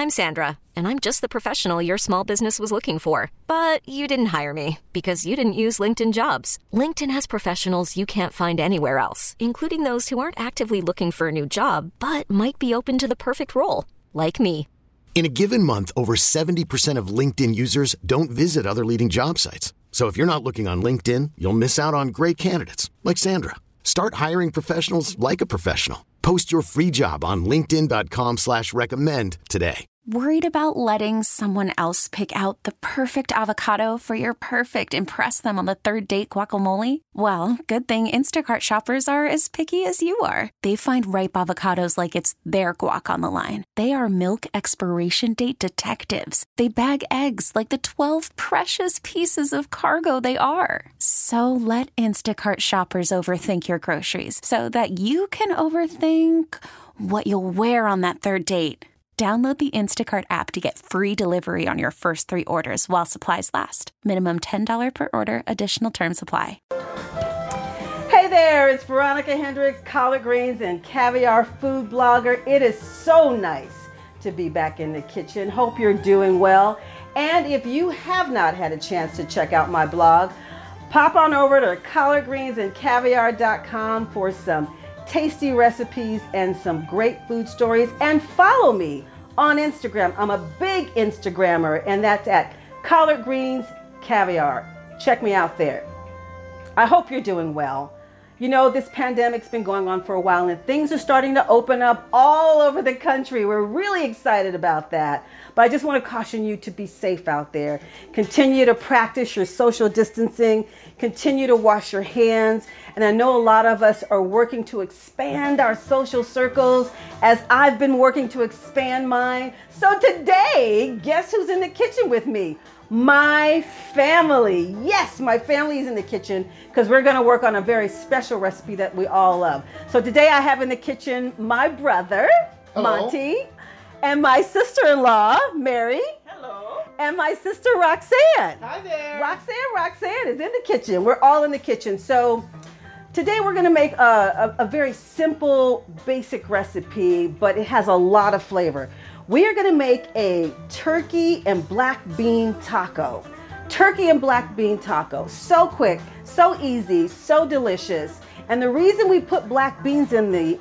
I'm Sandra, and I'm just the professional your small business was looking for. But you didn't hire me because you didn't use LinkedIn Jobs. LinkedIn has professionals you can't find anywhere else, including those who aren't actively looking for a new job, but might be open to the perfect role, like me. In a given month, over 70% of LinkedIn users don't visit other leading job sites. So if you're not looking on LinkedIn, you'll miss out on great candidates like Sandra. Start hiring professionals like a professional. Post your free job on linkedin.com/recommend today. Worried about letting someone else pick out the perfect avocado for your perfect impress them on the third date guacamole? Well, good thing Instacart shoppers are as picky as you are. They find ripe avocados like it's their guac on the line. They are milk expiration date detectives. They bag eggs like the 12 precious pieces of cargo they are. So let Instacart shoppers overthink your groceries so that you can overthink what you'll wear on that third date. Download the Instacart app to get free delivery on your first 3 orders while supplies last. Minimum $10 per order. Additional terms apply. Hey there, it's Veronica Hendricks, collard greens and caviar food blogger. It is so nice to be back in the kitchen. Hope you're doing well. And if you have not had a chance to check out my blog, pop on over to collardgreensandcaviar.com for some tasty recipes and some great food stories, and follow me on Instagram. I'm a big Instagrammer, and that's at Collard Greens Caviar. Check me out there. I hope you're doing well. You know, this pandemic's been going on for a while, and things are starting to open up all over the country. We're really excited about that. But I just want to caution you to be safe out there. Continue to practice your social distancing. Continue to wash your hands. And I know a lot of us are working to expand our social circles, as I've been working to expand mine. So today, guess who's in the kitchen with me? My family. Yes, my family is in the kitchen because we're going to work on a very special recipe that we all love. So today I have in the kitchen my brother, Hello. Monty, and my sister-in-law, Mary. Hello. And my sister, Roxanne. Hi there. Roxanne is in the kitchen. We're all in the kitchen. So today we're going to make a very simple, basic recipe, but it has a lot of flavor. We are going to make a turkey and black bean taco. Turkey and black bean taco. So quick, so easy, so delicious. And the reason we put black beans in the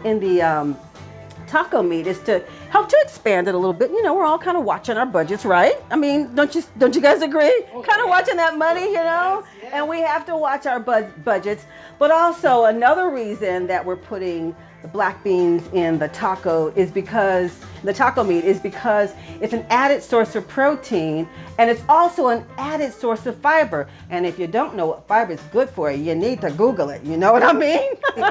taco meat is to help to expand it a little bit. You know, we're all kind of watching our budgets, right? I mean, don't you guys agree? Oh, kind of watching that money, you know? Yes. And we have to watch our budgets. But also another reason that we're putting the black beans in the taco is because the taco meat is because it's an added source of protein, and it's also an added source of fiber. And if you don't know what fiber is good for, you need to Google it. You know what I mean?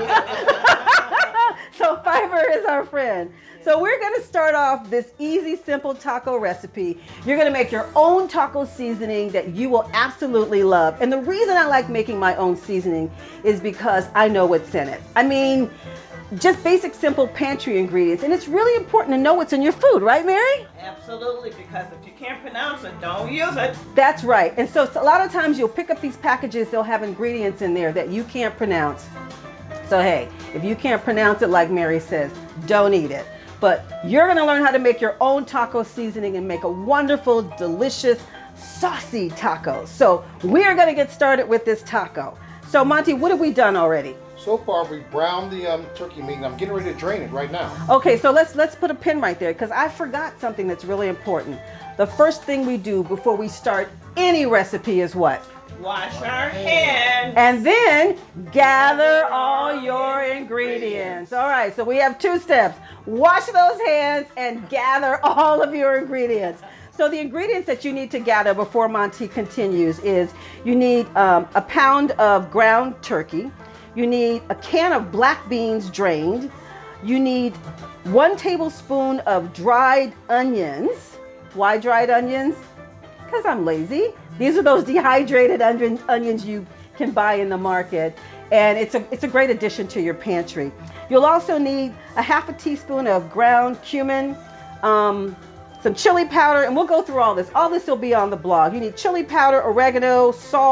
So fiber is our friend. So we're going to start off this easy, simple taco recipe. You're going to make your own taco seasoning that you will absolutely love. And the reason I like making my own seasoning is because I know what's in it. I mean, just basic, simple pantry ingredients. And it's really important to know what's in your food, right, Mary? Absolutely, because if you can't pronounce it, don't use it. That's right. And so a lot of times you'll pick up these packages, they'll have ingredients in there that you can't pronounce. So hey, if you can't pronounce it like Mary says, don't eat it. But you're going to learn how to make your own taco seasoning and make a wonderful, delicious, saucy taco. So we are going to get started with this taco. So Monty, what have we done already? So far, we browned the turkey meat, and I'm getting ready to drain it right now. Okay, so let's put a pin right there, because I forgot something that's really important. The first thing we do before we start any recipe is what? Wash our hands. And then gather all your ingredients. All right, so we have 2 steps. Wash those hands and gather all of your ingredients. So the ingredients that you need to gather before Monty continues is you need a pound of ground turkey. You need a can of black beans drained. You need 1 tablespoon of dried onions. Why dried onions? Because I'm lazy. These are those dehydrated onions you can buy in the market, and it's a great addition to your pantry. You'll also need a half a teaspoon of ground cumin, some chili powder, and we'll go through all this. All this will be on the blog. You need chili powder, oregano, salt,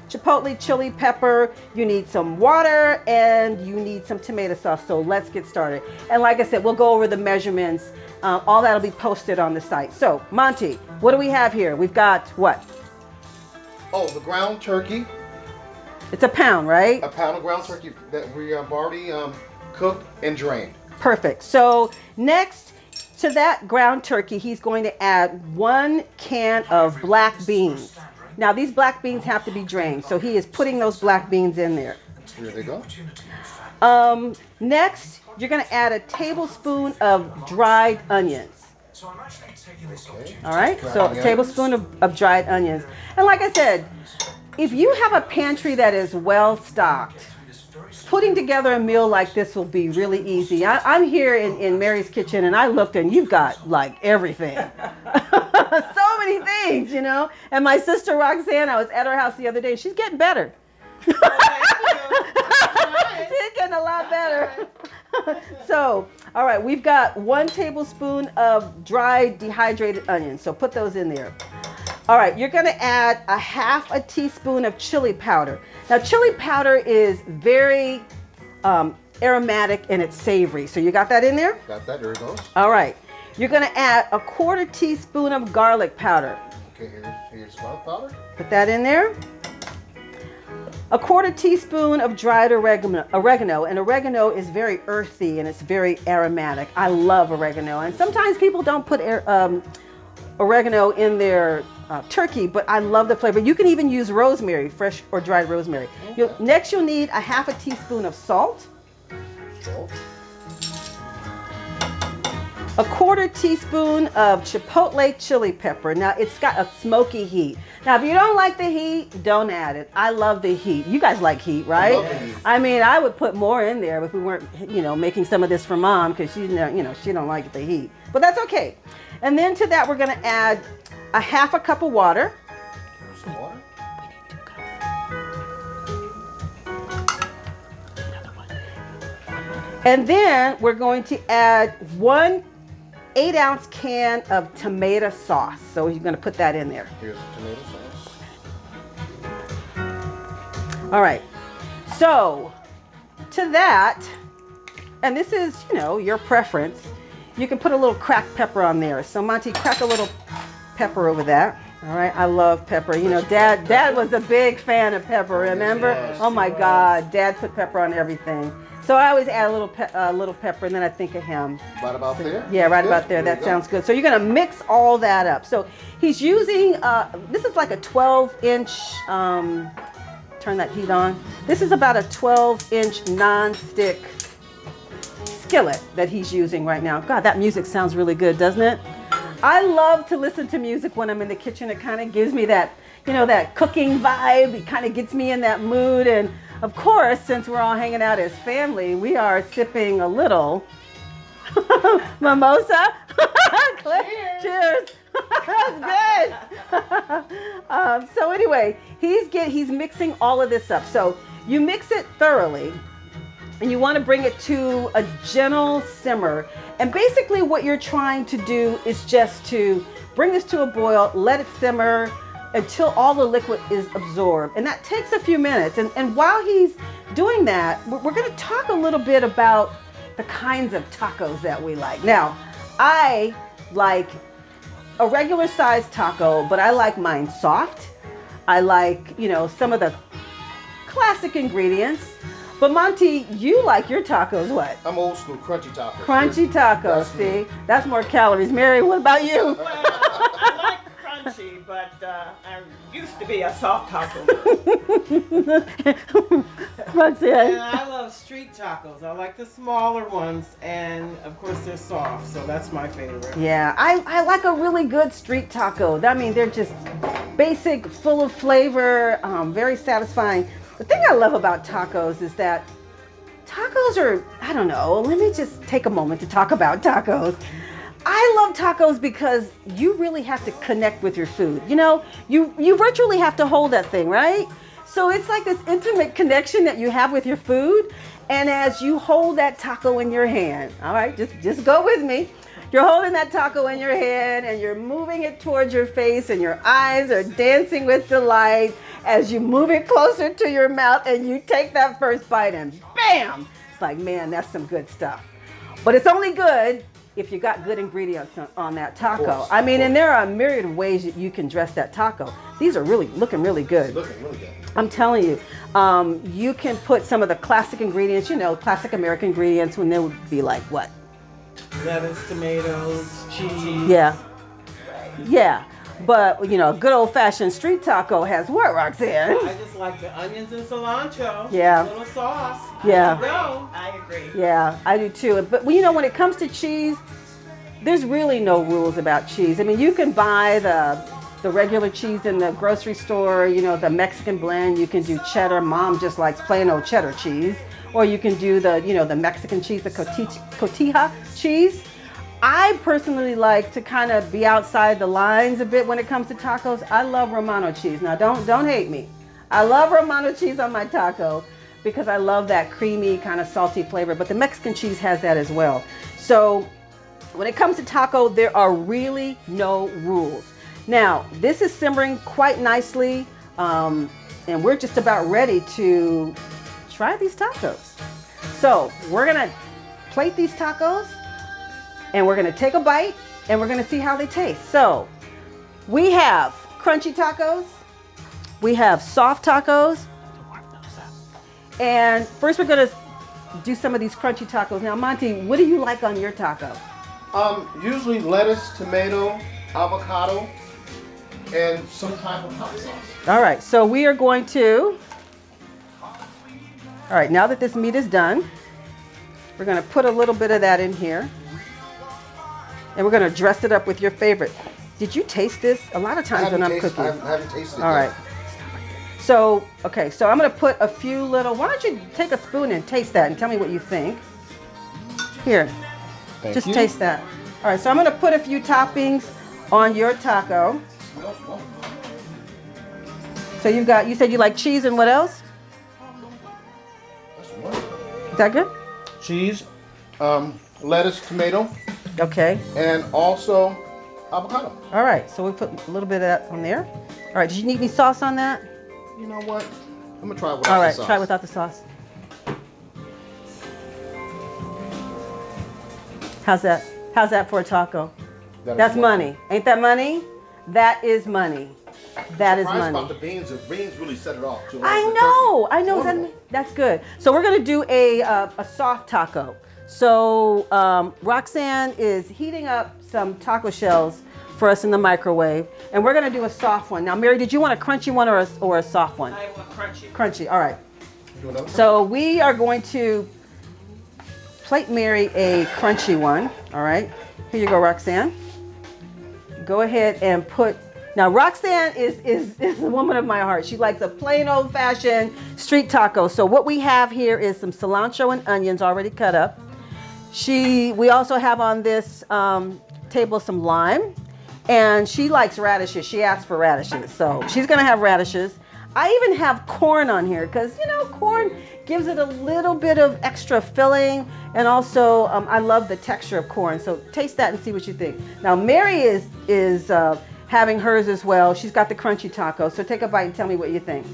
chipotle chili pepper, you need some water, and you need some tomato sauce. So let's get started. And like I said, we'll go over the measurements. All that'll be posted on the site. So Monty, what do we have here? We've got what? Oh, the ground turkey. It's a pound, right? A pound of ground turkey that we have already cooked and drained. Perfect. So next to that ground turkey, he's going to add 1 can of black beans. Now these black beans have to be drained, so he is putting those black beans in there. Here they go. Next, you're going to add a tablespoon of dried onions. Okay. All right, so a tablespoon of dried onions. And like I said, if you have a pantry that is well stocked, putting together a meal like this will be really easy. I'm here in Mary's kitchen, and I looked, and you've got like everything. So many things, you know. And my sister Roxanne, I was at her house the other day. She's getting better. She's getting a lot better. So, all right, we've got 1 tablespoon of dried dehydrated onions. So put those in there. All right, you're going to add a 1/2 teaspoon of chili powder. Now, chili powder is very aromatic and it's savory. So you got that in there? Got that. There it goes. All right. You're going to add a 1/4 teaspoon of garlic powder. Okay, here's garlic powder. Put that in there. A 1/4 teaspoon of dried oregano, and oregano is very earthy and it's very aromatic. I love oregano, and sometimes people don't put oregano in their turkey, but I love the flavor. You can even use rosemary, fresh or dried rosemary. Okay. Next, you'll need a 1/2 teaspoon of salt. Salt. A 1/4 teaspoon of chipotle chili pepper. Now it's got a smoky heat. Now if you don't like the heat, don't add it. I love the heat. You guys like heat, right? I love the heat. I mean, I would put more in there if we weren't, making some of this for Mom, because she don't like the heat. But that's okay. And then to that, we're going to add a 1/2 cup of water. Here's some water. And then we're going to add 1 8-ounce can of tomato sauce. So you're going to put that in there. Here's the tomato sauce. All right. So to that, and this is, your preference, you can put a little cracked pepper on there. So Monty, crack a little pepper over that. All right. I love pepper. Dad was a big fan of pepper, remember? Yes, oh my God. Dad put pepper on everything. So I always add a little pepper, and then I think of him. Right about there? Yeah, right about there. That sounds good. So you're going to mix all that up. So he's using, this is like a 12-inch, turn that heat on. This is about a 12-inch non-stick skillet that he's using right now. God, that music sounds really good, doesn't it? I love to listen to music when I'm in the kitchen. It kind of gives me that, that cooking vibe. It kind of gets me in that mood. And of course, since we're all hanging out as family, we are sipping a little mimosa. Cheers. That's good. So anyway, he's mixing all of this up. So you mix it thoroughly, and you want to bring it to a gentle simmer. And basically what you're trying to do is just to bring this to a boil, let it simmer until all the liquid is absorbed. And that takes a few minutes. And while he's doing that, we're going to talk a little bit about the kinds of tacos that we like. Now, I like a regular sized taco, but I like mine soft. I like, some of the classic ingredients. But Monty, you like your tacos what? I'm old school, crunchy tacos. Crunchy tacos, see? That's more calories. Mary, what about you? Well, I like crunchy, but I used to be a soft taco. Roxanne. And I love street tacos. I like the smaller ones, and of course they're soft, so that's my favorite. Yeah, I like a really good street taco. I mean, they're just basic, full of flavor, very satisfying. The thing I love about tacos is that tacos are, I don't know, let me just take a moment to talk about tacos. I love tacos because you really have to connect with your food. You virtually have to hold that thing, right? So it's like this intimate connection that you have with your food. And as you hold that taco in your hand, all right, just go with me. You're holding that taco in your hand and you're moving it towards your face and your eyes are dancing with delight as you move it closer to your mouth and you take that first bite and bam! It's like, man, that's some good stuff. But it's only good if you got good ingredients on that taco. I mean, and there are a myriad of ways that you can dress that taco. These are really looking really good. Looking really good. I'm telling you, you can put some of the classic ingredients, classic American ingredients, when they would be like what? Lettuce, tomatoes, cheese. Yeah. Yeah. But, a good old-fashioned street taco has what, Roxanne? I just like the onions and cilantro. Yeah. A little sauce. Yeah. There you go. I agree. Yeah, I do too. But, when it comes to cheese, there's really no rules about cheese. I mean, you can buy the regular cheese in the grocery store, the Mexican blend. You can do cheddar. Mom just likes plain old cheddar cheese. Or you can do the Mexican cheese, the cotija cheese. I personally like to kind of be outside the lines a bit when it comes to tacos. I love Romano cheese. Now, don't hate me. I love Romano cheese on my taco because I love that creamy, kind of salty flavor. But the Mexican cheese has that as well. So when it comes to taco, there are really no rules. Now, this is simmering quite nicely, and we're just about ready to try these tacos. So we're gonna plate these tacos, and we're gonna take a bite, and we're gonna see how they taste. So we have crunchy tacos, we have soft tacos, and first we're gonna do some of these crunchy tacos. Now, Monty, what do you like on your taco? Usually lettuce, tomato, avocado, and some type of hot sauce. All right, so we are going to, all right, now that this meat is done, we're gonna put a little bit of that in here. And we're gonna dress it up with your favorite. Did you taste this? A lot of times when I'm cooking. I haven't tasted it All yet. right. So, okay, so I'm gonna put a few little, why don't you take a spoon and taste that and tell me what you think. Here, Thank just you. taste that. All right, so I'm gonna put a few toppings on your taco. So you said you like cheese and what else? That's wonderful. Is that good? Cheese, lettuce, tomato, Okay. and also avocado. All right, so we put a little bit of that on there. All right, did you need any sauce on that? You know what? I'm gonna try it without All right, the sauce. try it without the sauce. How's that? How's that for a taco? That's money. Ain't that money? That is money. That is Surprised money. about the beans. The beans really set it off. too. I The know. turkey. I know. Wonderful. That's good. So we're gonna do a soft taco. So Roxanne is heating up some taco shells for us in the microwave, and we're gonna do a soft one. Now, Mary, did you want a crunchy one or a soft one? I want crunchy. Crunchy. All right. Do another one? So we are going to plate Mary a crunchy one. All right. Here you go, Roxanne. Go ahead and put. Now, Roxanne is a woman of my heart. She likes a plain old-fashioned street taco. So what we have here is some cilantro and onions already cut up. We also have on this table some lime, and she likes radishes. She asked for radishes, so she's gonna have radishes. I even have corn on here because corn gives it a little bit of extra filling, and also I love the texture of corn. So taste that and see what you think. Now Mary is having hers as well. She's got the crunchy taco. So take a bite and tell me what you think.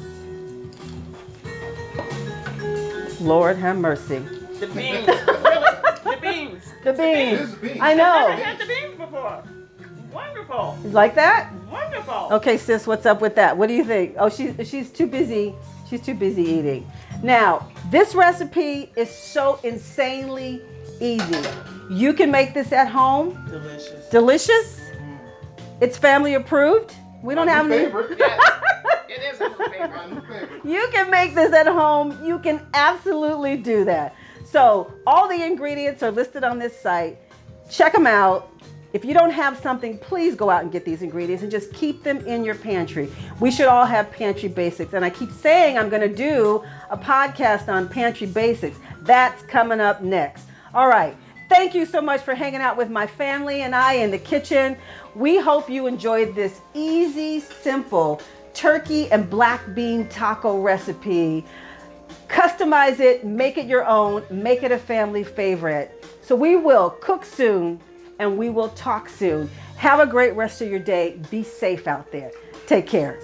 Lord have mercy. The beans. Really? The beans. The beans. It is beans. I I've know. never had the beans before. Wonderful. You like that? Wonderful. Okay, sis, what's up with that? What do you think? Oh, she's too busy. She's too busy eating. Now, this recipe is so insanely easy. You can make this at home. Delicious. Delicious. It's family approved. We don't have My any. favorite. It is a favorite. My new favorite. You can make this at home. You can absolutely do that. So all the ingredients are listed on this site. Check them out. If you don't have something, please go out and get these ingredients and just keep them in your pantry. We should all have pantry basics. And I keep saying I'm going to do a podcast on pantry basics. That's coming up next. All right. Thank you so much for hanging out with my family and I in the kitchen. We hope you enjoyed this easy, simple turkey and black bean taco recipe. Customize it, make it your own, make it a family favorite. So we will cook soon, and we will talk soon. Have a great rest of your day. Be safe out there. Take care.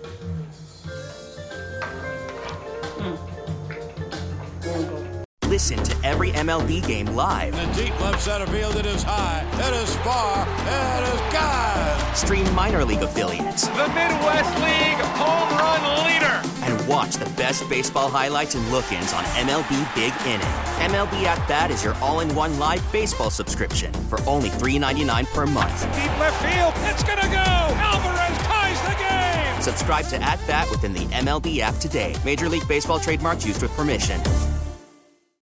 Listen to every MLB game live. In the deep left center field, it is high, it is far, it is gone. Stream minor league affiliates. The Midwest League home run leader. And watch the best baseball highlights and look-ins on MLB Big Inning. MLB At Bat is your all-in-one live baseball subscription for only $3.99 per month. Deep left field, it's gonna go. Alvarez ties the game. Subscribe to At Bat within the MLB app today. Major League Baseball trademarks used with permission.